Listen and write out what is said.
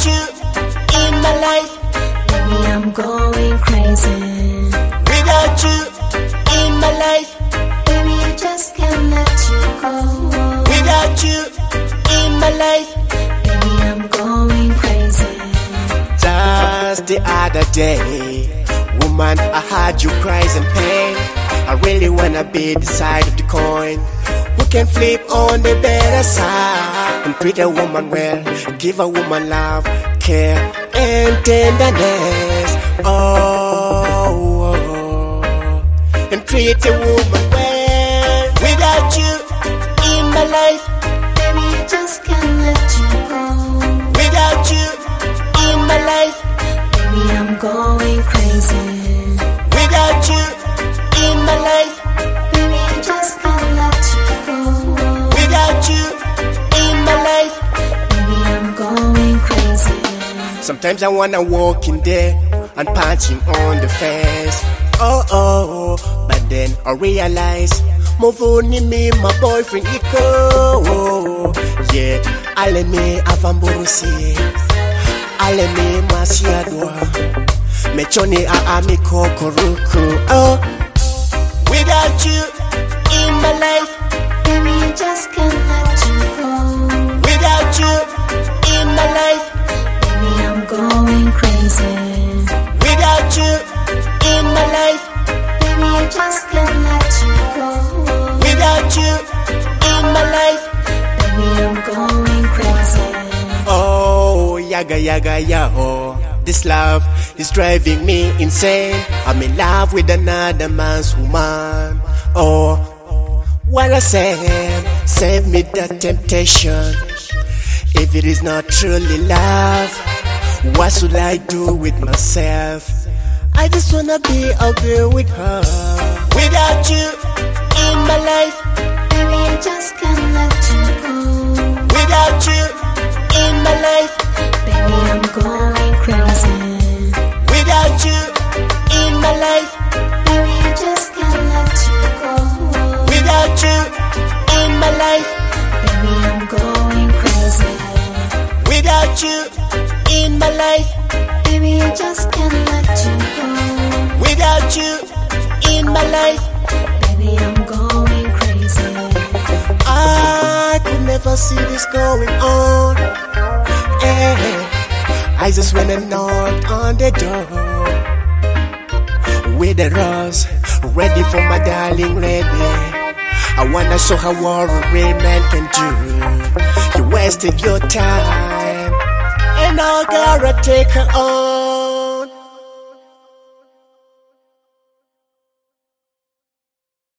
you in my life, baby, I'm going crazy. Without you in my life, Baby, I just can't let you go. without you in my life. Baby, I'm going crazy. Just the other day, woman, I heard you cries and pain. I really wanna be the side of the coin who can flip on the better side and treat a woman well, give a woman love, care, and tenderness. Oh, and treat a woman well. Without you in my life, Baby, I just can't let you go. without you in my life, Baby, I'm going crazy. without you in my life, Baby, I just can't let you go. without you in my life. Baby, I'm going crazy. Sometimes I wanna walk in there and punch him on the face. Oh, but then I realize Movuni me, my boyfriend, Iko. Yeah, ale me avamburusi, ale me masiadwa, mechoni aami kokoruku. Oh, without you in my life, Baby, I just can't let you go. without you in my life, Baby, I'm going crazy. without you in my life, Baby, I just can't let you go. without you in my life. Baby, I'm going crazy. Oh, yaga yaga yaho. This love is driving me insane. I'm in love with another man's woman. Oh, what I say, save me the temptation. If it is not truly love, what should I do with myself? I just wanna be out there with her. Without you in my life, Baby, I just can't let you go. without you in my life, Baby, I'm going crazy. without you in my life, Baby, I just can't let you go. without you in my life, Baby, I'm going crazy. without you in my life, Baby, I just can't let you go. without you in my life. Baby, I'm going crazy. I could never see this going on. I just went and knocked on the door with a rose, ready for my darling, ready. I wanna show her what a real man can do. You wasted your time, and I gotta take her on.